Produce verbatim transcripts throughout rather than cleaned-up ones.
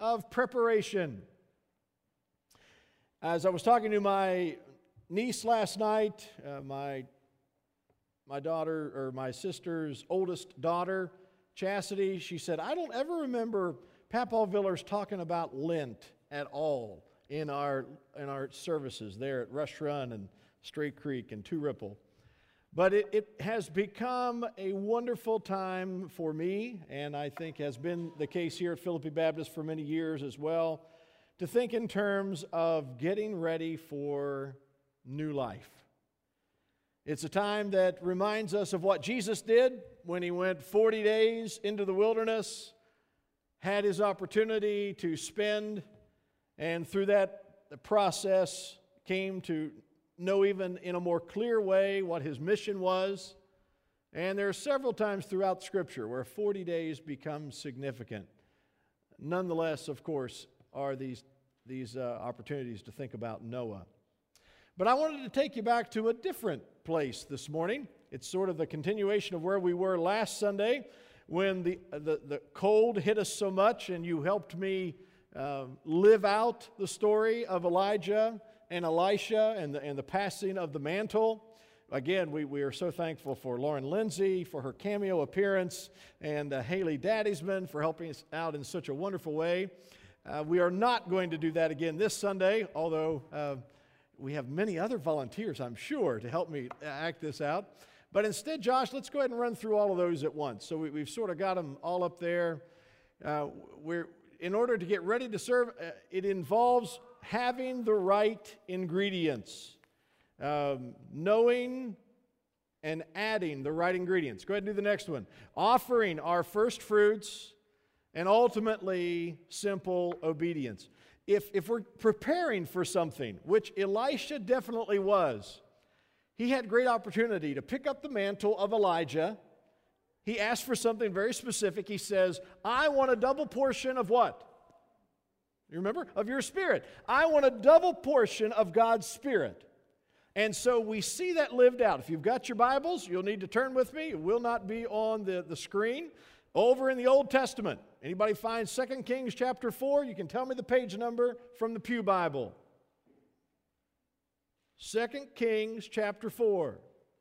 of preparation. As I was talking to my niece last night, uh, my, my daughter, or my sister's oldest daughter, Chastity, she said, I don't ever remember Papa Villers talking about Lent at all in our, in our services there at Rush Run and Stray Creek and Two Ripple. But it, it has become a wonderful time for me, and I think has been the case here at Philippi Baptist for many years as well, to think in terms of getting ready for new life. It's a time that reminds us of what Jesus did when he went forty days into the wilderness, had his opportunity to spend, and through that process came to know even in a more clear way what his mission was. And there are several times throughout Scripture where forty days become significant. Nonetheless, of course, are these, these uh, opportunities to think about Noah. But I wanted to take you back to a different place this morning. It's sort of the continuation of where we were last Sunday when the, the, the cold hit us so much, and you helped me uh, live out the story of Elijah and Elisha and the, and the passing of the mantle. Again, we, we are so thankful for Lauren Lindsay for her cameo appearance, and uh, Haley Daddysman for helping us out in such a wonderful way. Uh, we are not going to do that again this Sunday, although uh, we have many other volunteers, I'm sure, to help me act this out. But instead, Josh, let's go ahead and run through all of those at once. So we, we've sort of got them all up there. Uh, we're, in order to get ready to serve, uh, it involves having the right ingredients, um, knowing and adding the right ingredients. Go ahead and do the next one. Offering our first fruits, and ultimately simple obedience. If, if we're preparing for something, which Elisha definitely was, he had great opportunity to pick up the mantle of Elijah. He asked for something very specific. He says, I want a double portion of what? You remember? Of your Spirit. I want a double portion of God's Spirit. And so we see that lived out. If you've got your Bibles, you'll need to turn with me. It will not be on the, the screen. Over in the Old Testament, anybody find Second Kings chapter four? You can tell me the page number from the Pew Bible. Second Kings chapter four.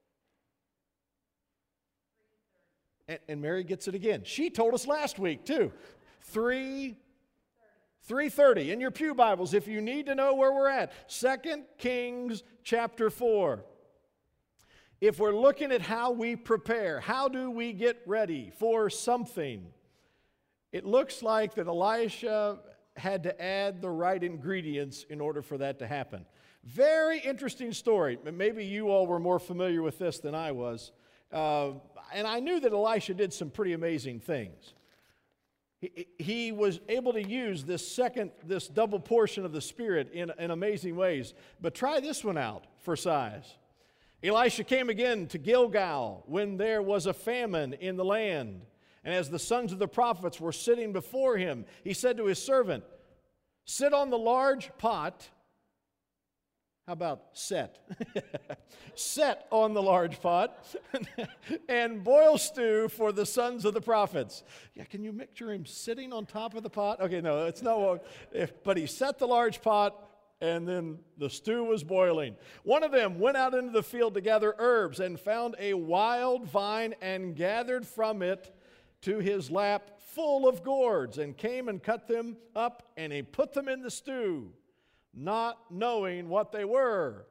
And, and Mary gets it again. She told us last week too. Three. three thirty in your Pew Bibles if you need to know where we're at. Second Kings chapter four. If we're looking at how we prepare, how do we get ready for something, it looks like that Elisha had to add the right ingredients in order for that to happen. Very interesting story. Maybe you all were more familiar with this than I was. Uh, and I knew that Elisha did some pretty amazing things. He, he was able to use this second, this double portion of the Spirit in, in amazing ways. But try this one out for size. Elisha came again to Gilgal when there was a famine in the land. And as the sons of the prophets were sitting before him, he said to his servant, sit on the large pot. How about set? Set on the large pot and boil stew for the sons of the prophets. Yeah, can you picture him sitting on top of the pot? Okay, no, it's not. But he set the large pot, and then the stew was boiling. One of them went out into the field to gather herbs and found a wild vine and gathered from it to his lap full of gourds and came and cut them up, and he put them in the stew, not knowing what they were.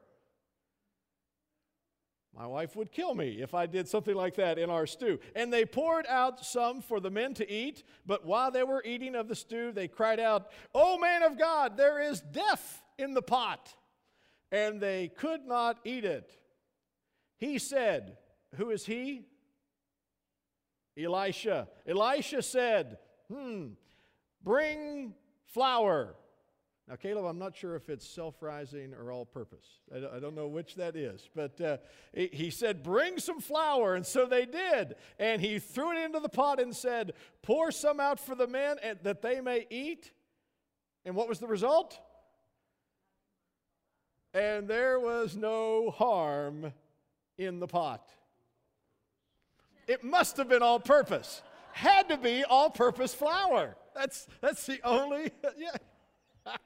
My wife would kill me if I did something like that in our stew. And they poured out some for the men to eat, but while they were eating of the stew, they cried out, "O man of God, there is death in the pot." And they could not eat it. He said, who is he? Elisha. Elisha said, hmm, bring flour. Now, Caleb, I'm not sure if it's self-rising or all-purpose. I don't know which that is. But uh, he said, bring some flour. And so they did. And he threw it into the pot and said, pour some out for the men that they may eat. And what was the result? And there was no harm in the pot. It must have been all-purpose. Had to be all-purpose flour. That's, that's the only, yeah.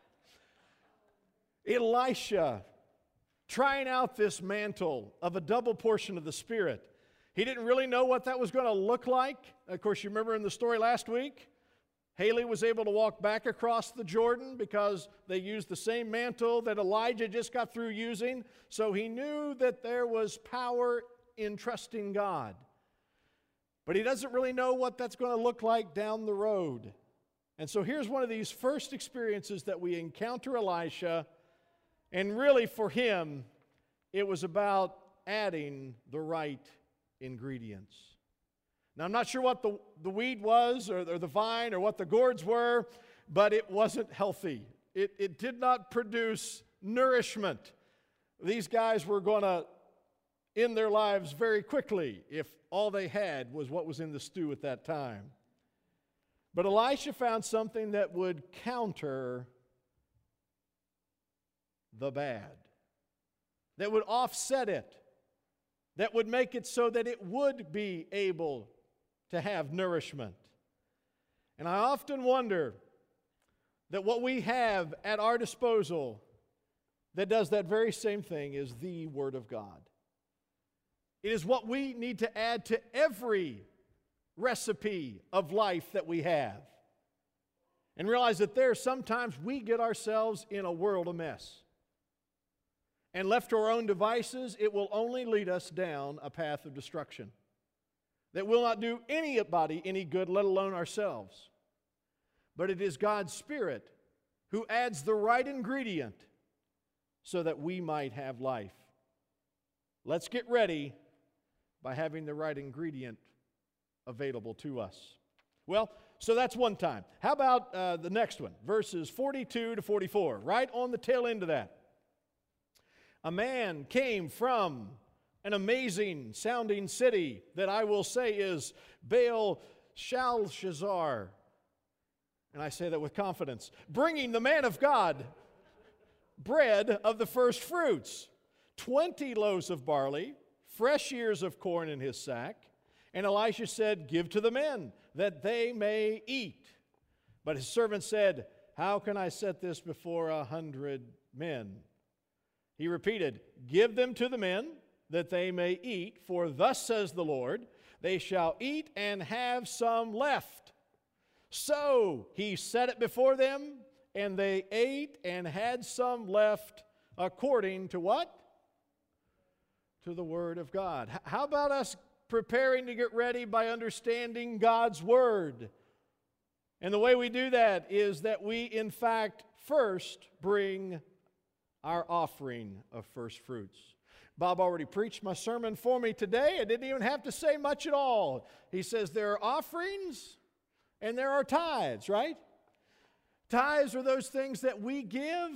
Elisha, trying out this mantle of a double portion of the Spirit. He didn't really know what that was going to look like. Of course, you remember in the story last week, Haley was able to walk back across the Jordan because they used the same mantle that Elijah just got through using. So he knew that there was power in trusting God. But he doesn't really know what that's going to look like down the road. And so here's one of these first experiences that we encounter Elisha. And really for him, it was about adding the right ingredients. Now, I'm not sure what the, the weed was or, or the vine or what the gourds were, but it wasn't healthy. It, it did not produce nourishment. These guys were going to end their lives very quickly if all they had was what was in the stew at that time. But Elisha found something that would counter the bad, that would offset it, that would make it so that it would be able to have nourishment. And I often wonder that what we have at our disposal that does that very same thing is the Word of God. It is what we need to add to every recipe of life that we have. And realize that there sometimes we get ourselves in a world of mess. And left to our own devices, it will only lead us down a path of destruction that will not do anybody any good, let alone ourselves. But it is God's Spirit who adds the right ingredient so that we might have life. Let's get ready by having the right ingredient available to us. Well, so that's one time. How about uh, the next one, verses forty-two to forty-four, right on the tail end of that. A man came from an amazing sounding city that I will say is Baal Shalshazar. And I say that with confidence. Bringing the man of God bread of the first fruits, twenty loaves of barley, fresh ears of corn in his sack. And Elisha said, give to the men, that they may eat. But his servant said, how can I set this before a hundred men? He repeated, give them to the men, that they may eat, for thus says the Lord, they shall eat and have some left. So he set it before them, and they ate and had some left, according to what? To the Word of God. How about us preparing to get ready by understanding God's Word? And the way we do that is that we, in fact, first bring our offering of first fruits. Bob already preached my sermon for me today. I didn't even have to say much at all. He says there are offerings and there are tithes, right? Tithes are those things that we give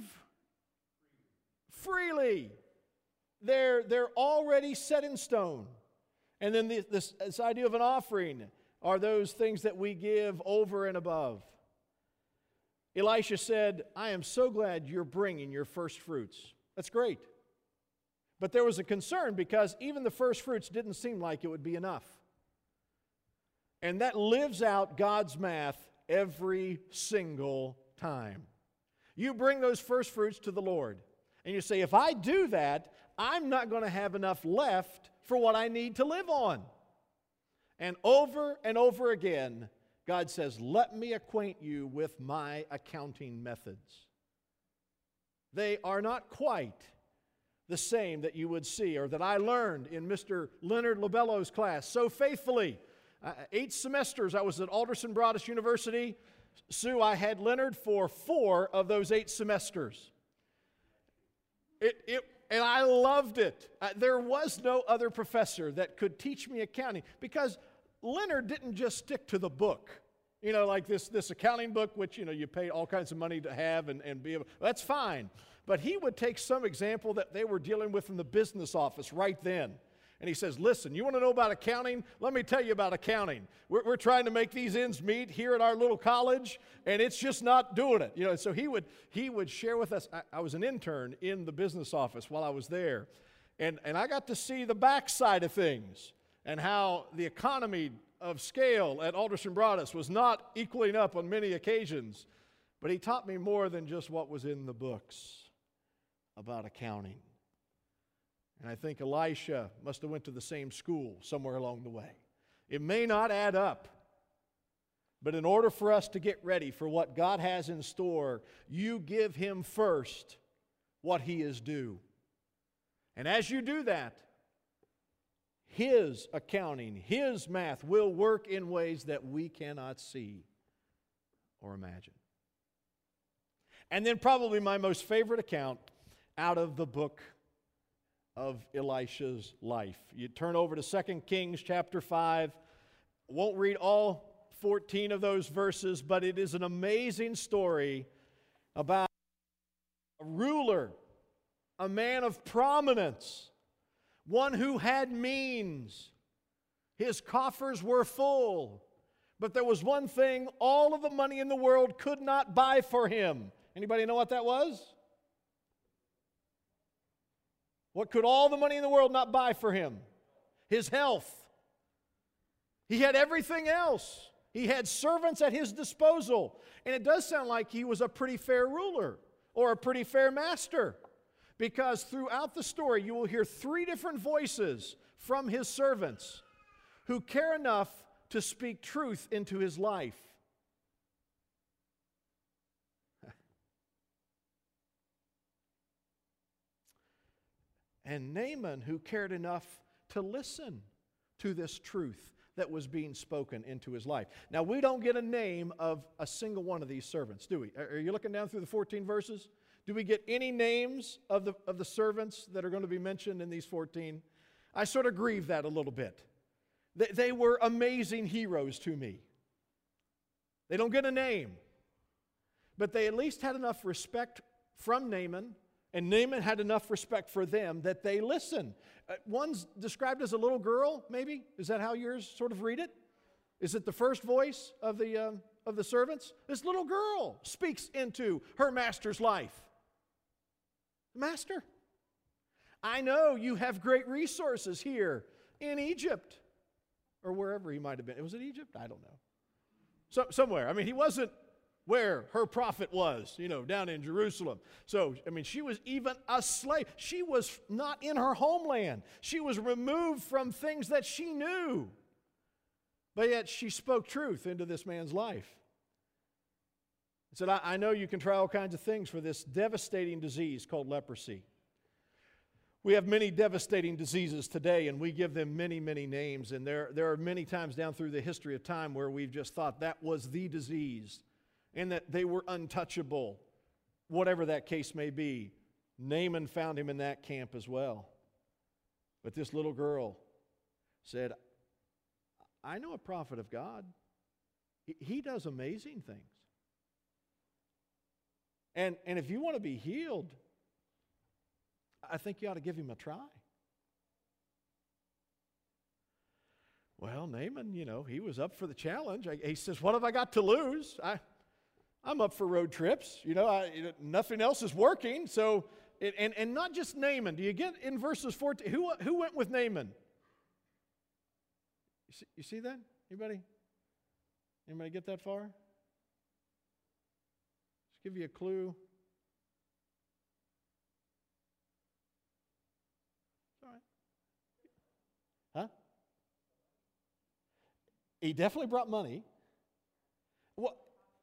freely. They're, they're already set in stone. And then this, this, this idea of an offering are those things that we give over and above. Elisha said, I am so glad you're bringing your first fruits. That's great. But there was a concern because even the first fruits didn't seem like it would be enough. And that lives out God's math every single time. You bring those first fruits to the Lord, and you say, if I do that, I'm not going to have enough left for what I need to live on. And over and over again, God says, let me acquaint you with my accounting methods. They are not quite the same that you would see or that I learned in Mister Leonard Lobello's class so faithfully. Uh, eight semesters I was at Alderson Broaddus University. Sue, I had Leonard for four of those eight semesters. It, it, and I loved it. Uh, there was no other professor that could teach me accounting because Leonard didn't just stick to the book. You know, like this, this accounting book, which, you know, you pay all kinds of money to have and, and be able, that's fine. But he would take some example that they were dealing with in the business office right then. And he says, listen, you want to know about accounting? Let me tell you about accounting. We're, we're trying to make these ends meet here at our little college, and it's just not doing it. You know, so he would, he would share with us. I, I was an intern in the business office while I was there. And, and I got to see the backside of things and how the economy of scale at Alderson Broaddus was not equaling up on many occasions, but he taught me more than just what was in the books about accounting. And I think Elisha must have went to the same school somewhere along the way. It may not add up, but in order for us to get ready for what God has in store, you give Him first what He is due. And as you do that, His accounting, His math will work in ways that we cannot see or imagine. And then probably my most favorite account out of the book of Elisha's life. You turn over to Second Kings chapter five. Won't read all fourteen of those verses, but it is an amazing story about a ruler, a man of prominence, one who had means. His coffers were full, but there was one thing all of the money in the world could not buy for him. Anybody know what that was? What could all the money in the world not buy for him? His health. He had everything else. He had servants at his disposal. And it does sound like he was a pretty fair ruler or a pretty fair master, because throughout the story you will hear three different voices from his servants who care enough to speak truth into his life. And Naaman, who cared enough to listen to this truth that was being spoken into his life. Now, we don't get a name of a single one of these servants, do we? Are you looking down through the fourteen verses? Do we get any names of the, of the servants that are going to be mentioned in these fourteen? I sort of grieve that a little bit. They, they were amazing heroes to me. They don't get a name, but they at least had enough respect from Naaman, and Naaman had enough respect for them that they listened. Uh, one's described as a little girl, maybe? Is that how yours sort of read it? Is it the first voice of the, um, of the servants? This little girl speaks into her master's life. Master, I know you have great resources here in Egypt, or wherever he might have been. Was it Egypt? I don't know. So, somewhere. I mean, he wasn't where her prophet was, you know, down in Jerusalem. So, I mean, she was even a slave. She was not in her homeland. She was removed from things that she knew. But yet she spoke truth into this man's life. He said, I, I know you can try all kinds of things for this devastating disease called leprosy. We have many devastating diseases today, and we give them many, many names. And there, there are many times down through the history of time where we've just thought that was the disease, and that they were untouchable, whatever that case may be. Naaman found him in that camp as well. But this little girl said, I know a prophet of God. He, he does amazing things. And, and if you want to be healed, I think you ought to give him a try. Well, Naaman, you know, he was up for the challenge. I, he says, what have I got to lose? I... I'm up for road trips. You know, I, you know nothing else is working. So, it, and, and not just Naaman. Do you get in verses fourteen? Who, who went with Naaman? You see, you see that? Anybody? Anybody get that far? Just give you a clue. It's all right. Huh? He definitely brought money. What?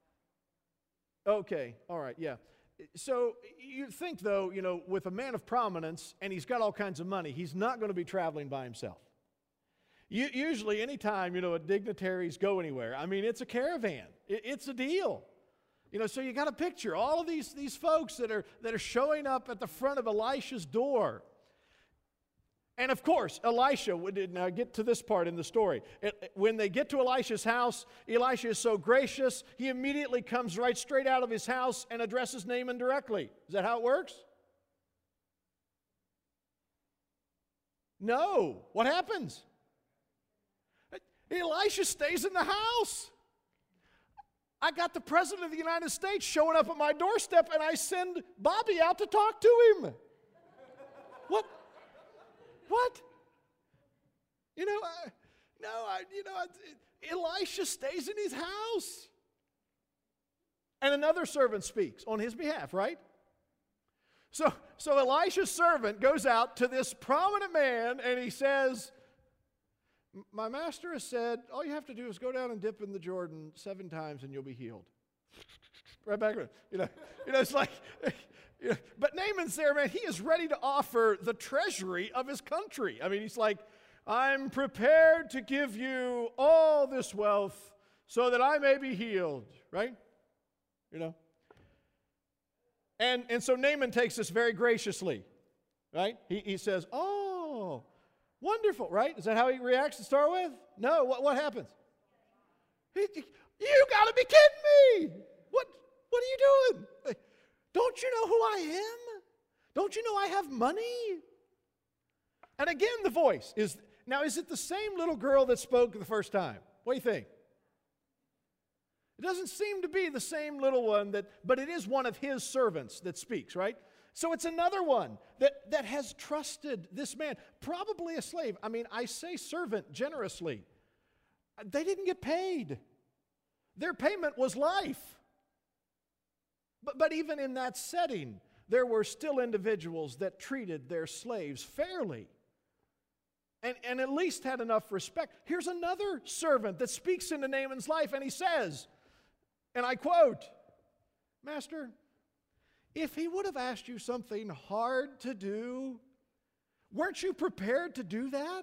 Okay, all right, yeah. So you think, though, you know, with a man of prominence and he's got all kinds of money, he's not going to be traveling by himself. You, usually, anytime, you know, a dignitaries go anywhere, I mean, it's a caravan. It, it's a deal. You know, so you got to picture all of these, these folks that are, that are showing up at the front of Elisha's door. And of course, Elisha, now get to this part in the story. When they get to Elisha's house, Elisha is so gracious, he immediately comes right straight out of his house and addresses Naaman directly. Is that how it works? No. What happens? Elisha stays in the house. I got the President of the United States showing up at my doorstep, and I send Bobby out to talk to him. What? What? You know, I, no, I, you know, I, Elisha stays in his house. And another servant speaks on his behalf, right? So, so Elisha's servant goes out to this prominent man and he says, my master has said, all you have to do is go down and dip in the Jordan seven times and you'll be healed. Right back, you know, you know, it's like, you know, but Naaman's there, man. He is ready to offer the treasury of his country. I mean, he's like, I'm prepared to give you all this wealth so that I may be healed, right? You know? And, and so Naaman takes this very graciously, right? He, he says, oh, wonderful, right? Is that how he reacts to start with? No, what, what happens? He, you got to be kidding me. What, what are you doing? Don't you know who I am? Don't you know I have money? And again, the voice is, now is it the same little girl that spoke the first time? What do you think? It doesn't seem to be the same little one, that, but it is one of his servants that speaks, right? So it's another one that, that has trusted this man, probably a slave. I mean, I say servant generously. They didn't get paid. Their payment was life. But, but even in that setting, there were still individuals that treated their slaves fairly and, and at least had enough respect. Here's another servant that speaks into Naaman's life, and he says, and I quote, Master, if he would have asked you something hard to do, weren't you prepared to do that?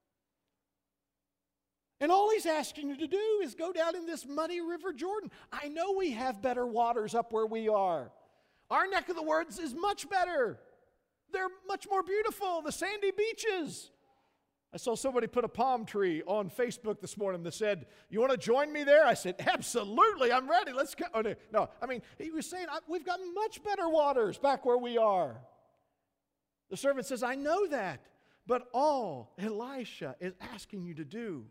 And all he's asking you to do is go down in this muddy river Jordan. I know we have better waters up where we are. Our neck of the woods is much better. They're much more beautiful, the sandy beaches. I saw somebody put a palm tree on Facebook this morning that said, you want to join me there? I said, absolutely, I'm ready. Let's go. Oh, no. no, I mean, he was saying, we've got much better waters back where we are. The servant says, I know that, but all Elisha is asking you to do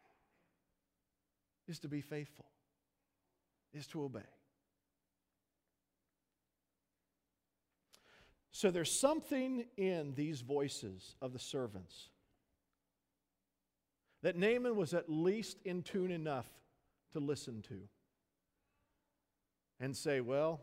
is to be faithful, is to obey. So there's something in these voices of the servants that Naaman was at least in tune enough to listen to and say, well,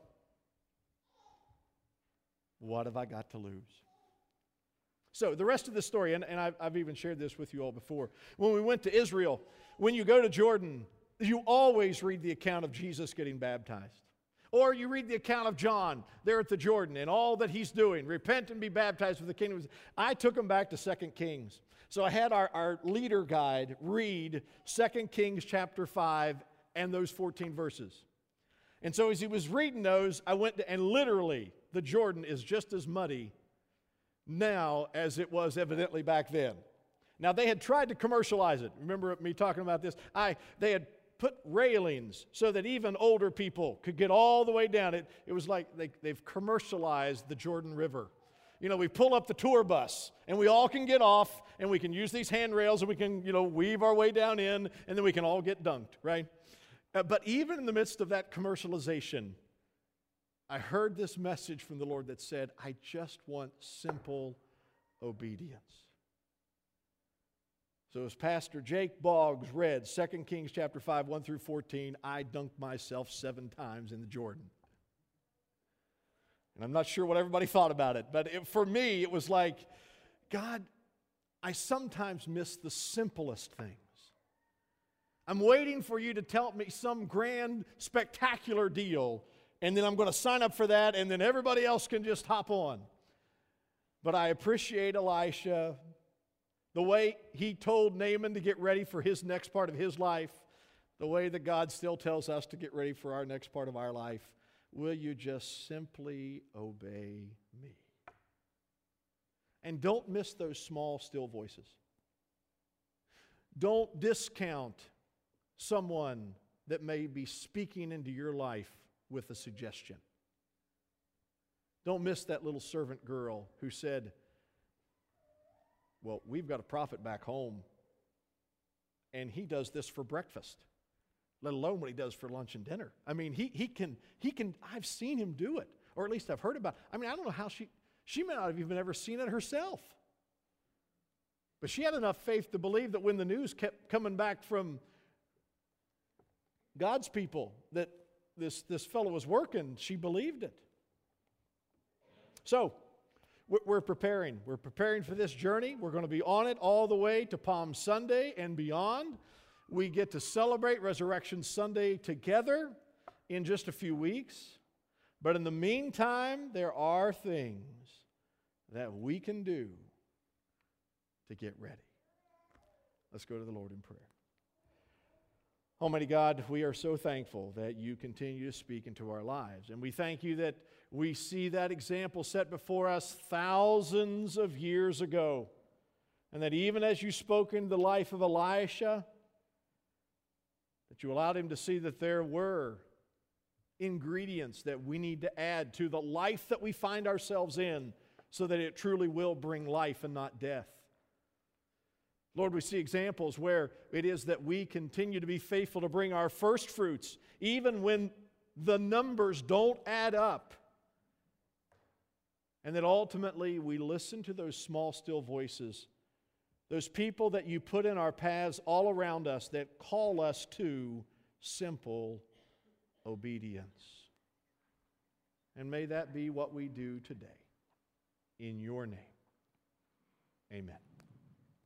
what have I got to lose? So the rest of the story, and, and I've, I've even shared this with you all before. When we went to Israel, when you go to Jordan, you always read the account of Jesus getting baptized. Or you read the account of John there at the Jordan and all that he's doing. Repent and be baptized for the kingdom. I took him back to Second Kings. So I had our, our leader guide read Second Kings chapter five and those fourteen verses. And so as he was reading those, I went to, and literally the Jordan is just as muddy now as it was evidently back then. Now they had tried to commercialize it. Remember me talking about this? I they had put railings so that even older people could get all the way down. It, it was like they, they've commercialized the Jordan River. You know, we pull up the tour bus, and we all can get off, and we can use these handrails, and we can, you know, weave our way down in, and then we can all get dunked, right? Uh, but even in the midst of that commercialization, I heard this message from the Lord that said, I just want simple obedience. So as Pastor Jake Boggs read Second Kings chapter five, one through fourteen, I dunked myself seven times in the Jordan. And I'm not sure what everybody thought about it, but it, for me, it was like, God, I sometimes miss the simplest things. I'm waiting for you to tell me some grand, spectacular deal, and then I'm going to sign up for that, and then everybody else can just hop on. But I appreciate Elisha, the way he told Naaman to get ready for his next part of his life, the way that God still tells us to get ready for our next part of our life. Will you just simply obey me? And don't miss those small, still voices. Don't discount someone that may be speaking into your life with a suggestion. Don't miss that little servant girl who said, well, we've got a prophet back home, and he does this for breakfast, let alone what he does for lunch and dinner. I mean, he, he can, he can, I've seen him do it, or at least I've heard about it. I mean, I don't know how she, she may not have even ever seen it herself. But she had enough faith to believe that when the news kept coming back from God's people that this, this fellow was working, she believed it. So, we're preparing. We're preparing for this journey. We're going to be on it all the way to Palm Sunday and beyond. We get to celebrate Resurrection Sunday together in just a few weeks. But in the meantime, there are things that we can do to get ready. Let's go to the Lord in prayer. Almighty God, we are so thankful that you continue to speak into our lives. And we thank you that we see that example set before us thousands of years ago. And that even as you spoke into the life of Elisha, that you allowed him to see that there were ingredients that we need to add to the life that we find ourselves in so that it truly will bring life and not death. Lord, we see examples where it is that we continue to be faithful to bring our first fruits, even when the numbers don't add up. And that ultimately we listen to those small, still voices, those people that you put in our paths all around us that call us to simple obedience. And may that be what we do today. In your name, amen.